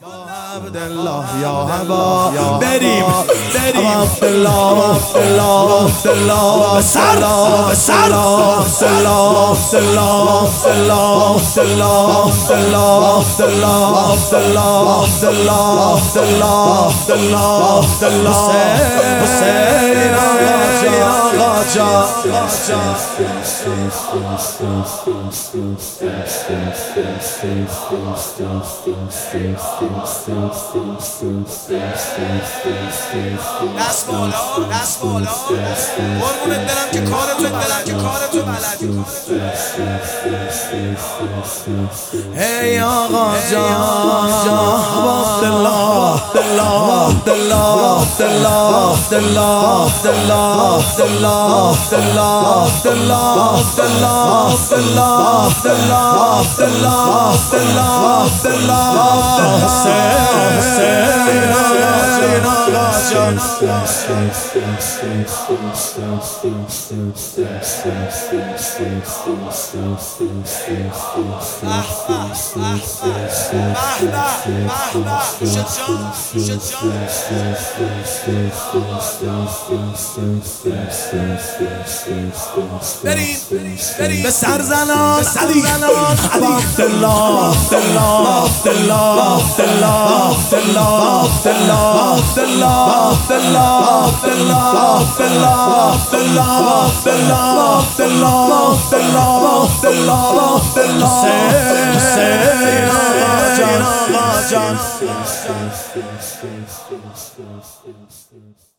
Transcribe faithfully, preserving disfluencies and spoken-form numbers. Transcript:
عبدالله یا هوا بریم بریم عبدالله عبدالله عبدالله سلام سلام سلام سلام سلام سلام سلام سلام سلام سلام سلام سلام سلام حسین آقا جان دست بالا دست بالا قربونت دلم که کارتو دلم که کارتو بلدی ای آقا جان عبدالله عبدالله عبدالله عبدالله عبدالله عبدالله عبدالله عبدالله عبدالله عبدالله عبدالله عبدالله عبدالله عبدالله عبدالله حسین حسین آقا جان به سر زنان علی عبدالله عبدالله عبدالله عبدالله عبدالله عبدالله عبدالله عبدالله عبدالله عبدالله عبدالله عبدالله عبدالله عبدالله عبدالله عبدالله حسین آقا جان